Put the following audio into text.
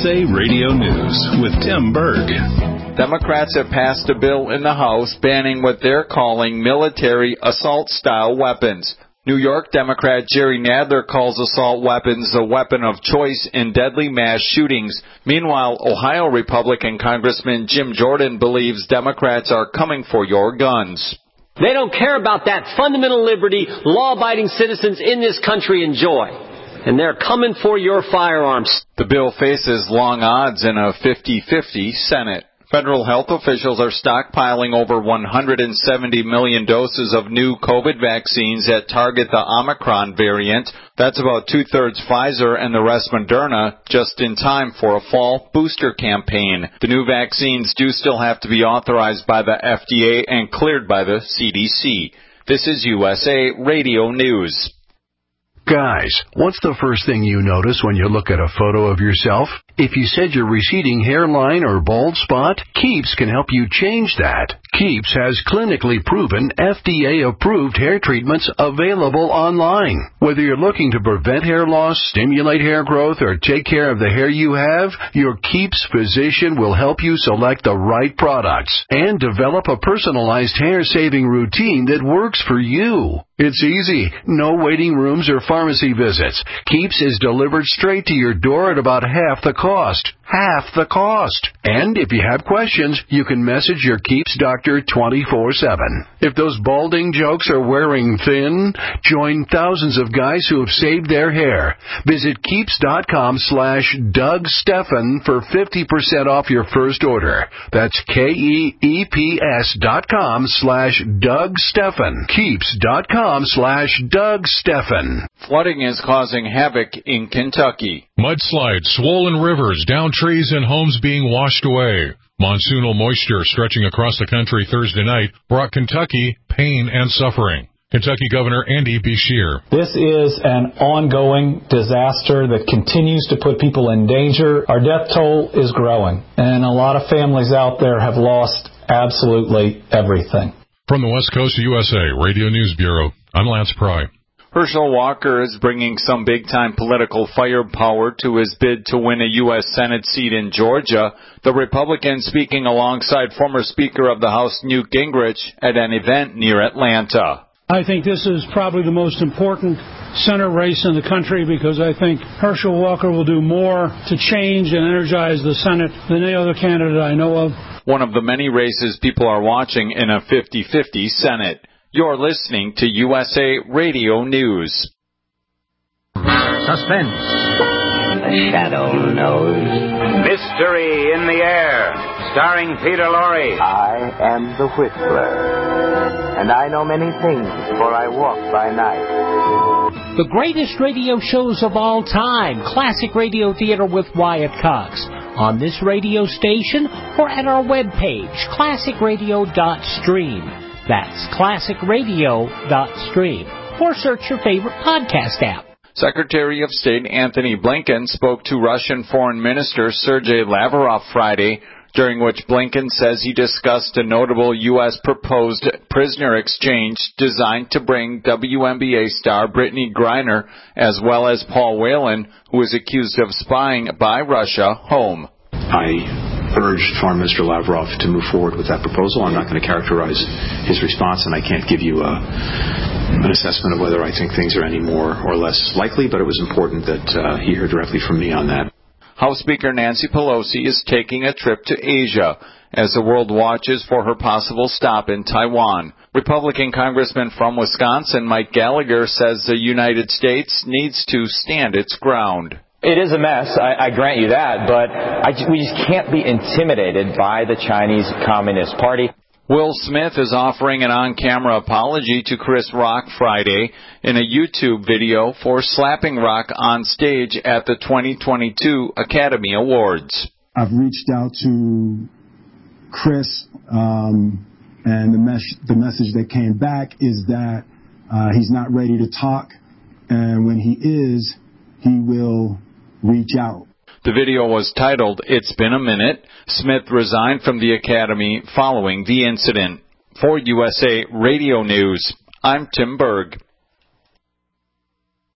USA Radio News with Tim Berg. Democrats have passed a bill in the House banning what they're calling military assault-style weapons. New York Democrat Jerry Nadler calls assault weapons the weapon of choice in deadly mass shootings. Meanwhile, Ohio Republican Congressman Jim Jordan believes Democrats are coming for your guns. They don't care about that fundamental liberty law-abiding citizens in this country enjoy. And they're coming for your firearms. The bill faces long odds in a 50-50 Senate. Federal health officials are stockpiling over 170 million doses of new COVID vaccines that target the Omicron variant. That's about two-thirds Pfizer and the rest Moderna, just in time for a fall booster campaign. The new vaccines do still have to be authorized by the FDA and cleared by the CDC. This is USA Radio News. Guys, what's the first thing you notice when you look at a photo of yourself? If you said your receding hairline or bald spot, Keeps can help you change that. Keeps has clinically proven FDA-approved hair treatments available online. Whether you're looking to prevent hair loss, stimulate hair growth, or take care of the hair you have, your Keeps physician will help you select the right products and develop a personalized hair-saving routine that works for you. It's easy. No waiting rooms or pharmacy visits. Keeps is delivered straight to your door at about half the cost. Half the cost. And if you have questions, you can message your Keeps doctor 24/7. If those balding jokes are wearing thin, join thousands of guys who have saved their hair. Visit Keeps.com/Doug Stephan for 50% off your first order. That's KEEPS.com/Doug Stephan. Keeps.com/Doug Stephan. Flooding is causing havoc in Kentucky. Mudslides, swollen rivers, downed trees, and homes being washed away. Monsoonal moisture stretching across the country Thursday night brought Kentucky pain and suffering. Kentucky Governor Andy Beshear. This is an ongoing disaster that continues to put people in danger. Our death toll is growing, and a lot of families out there have lost absolutely everything. From the West Coast of USA Radio News Bureau, I'm Lance Pry. Herschel Walker is bringing some big-time political firepower to his bid to win a U.S. Senate seat in Georgia. The Republican speaking alongside former Speaker of the House Newt Gingrich at an event near Atlanta. I think this is probably the most important Senate race in the country because I think Herschel Walker will do more to change and energize the Senate than any other candidate I know of. One of the many races people are watching in a 50-50 Senate. You're listening to USA Radio News. Suspense. The Shadow knows. Mystery in the Air, starring Peter Lorre. I am the Whistler, and I know many things, for I walk by night. The greatest radio shows of all time, Classic Radio Theater with Wyatt Cox, on this radio station or at our webpage, classicradio.stream. That's classicradio.stream. Or search your favorite podcast app. Secretary of State Antony Blinken spoke to Russian Foreign Minister Sergei Lavrov Friday, during which Blinken says he discussed a notable U.S. proposed prisoner exchange designed to bring WNBA star Brittany Griner, as well as Paul Whelan, who is accused of spying by Russia, home. I urged Foreign Minister Lavrov to move forward with that proposal. I'm not going to characterize his response, and I can't give you an assessment of whether I think things are any more or less likely, but it was important that he heard directly from me on that. House Speaker Nancy Pelosi is taking a trip to Asia as the world watches for her possible stop in Taiwan. Republican Congressman from Wisconsin Mike Gallagher says the United States needs to stand its ground. It is a mess, I grant you that, but we just can't be intimidated by the Chinese Communist Party. Will Smith is offering an on-camera apology to Chris Rock Friday in a YouTube video for slapping Rock on stage at the 2022 Academy Awards. I've reached out to Chris, and the message that came back is that he's not ready to talk, and when he is, he will reach out. The video was titled, "It's Been a Minute." Smith resigned from the Academy following the incident. For USA Radio News, I'm Tim Berg.